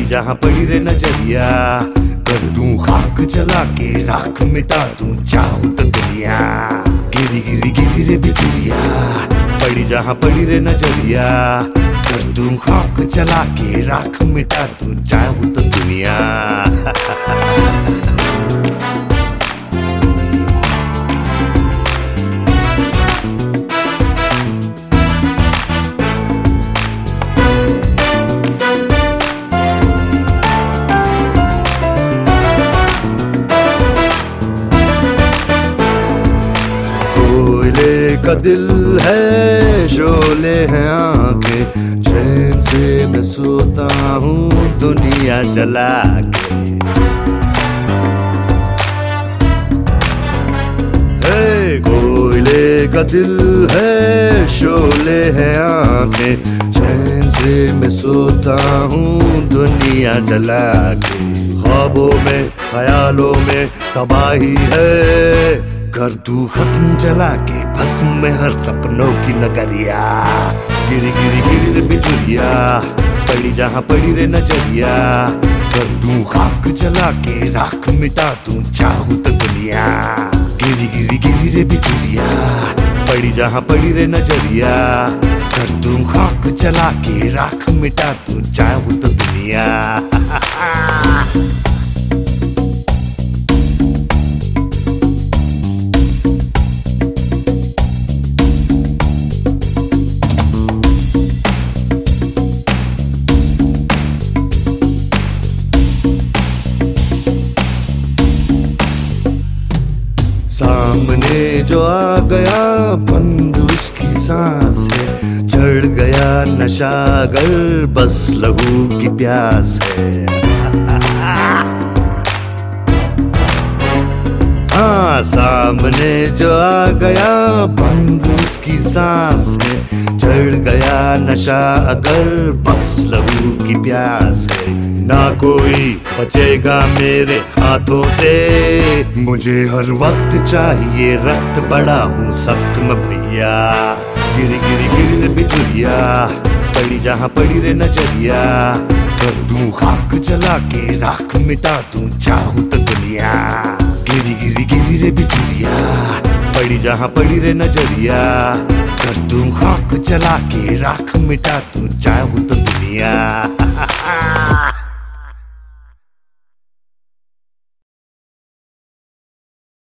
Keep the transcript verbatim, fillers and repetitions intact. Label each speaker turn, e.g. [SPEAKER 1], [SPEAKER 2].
[SPEAKER 1] जहाँ पड़ी रे नजरिया, कर दूं खाक जला के राख मिटा दूं चाहूं तो दुनिया। गिरी गिरी गिरी रे बिजुरिया, पड़ी जहाँ पड़ी रे नजरिया, कर दूं खाक जला के राख मिटा दूं चाहूं तो दुनिया। का दिल है शोले हैं आंखें, चैन से मैं सोता हूँ दुनिया जला के। हे कोयले का दिल है शोले हैं आंखें, चैन से मैं सोता हूँ दुनिया जला के। ख्वाबों में ख्यालों में तबाही है, कर दूं खत्म जला के भस्म में हर सपनों की नगरिया। गिरी गिरी गिरी रे बिजुरिया, पड़ी जहाँ पड़ी रे नजरिया, कर दूं खाक जला के राख मिटा दूं चाहूं तो दुनिया। गिरी गिरी गिरी रे बिजुरिया, पड़ी जहाँ पड़ी रे नजरिया, कर दूं खाक जला के राख मिटा दूं चाहूं तो दुनिया। सामने जो आ गया बंद उसकी सांस है, चढ़ गया नशा अगर बस लहू की प्यास है। हाँ सामने जो आ गया बंद उसकी सांस है, चढ़ गया नशा अगर बस लहू की प्यास है। ना कोई बचेगा मेरे हाथों से, मुझे हर वक्त चाहिए रक्त बड़ा हूँ सख्त में भैया। गिरी गिरी गिरी रे बिजुरिया, पड़ी जहाँ पड़ी रे नजरिया, कर दूं खाक जला के राख मिटा दूं चाहूं तो दुनिया। गिरी गिरी गिरी रे बिजुरिया, पड़ी जहाँ पड़ी रे नजरिया, कर दूं खाक जला के राख मिटा दूं चाहूं तो दुनिया।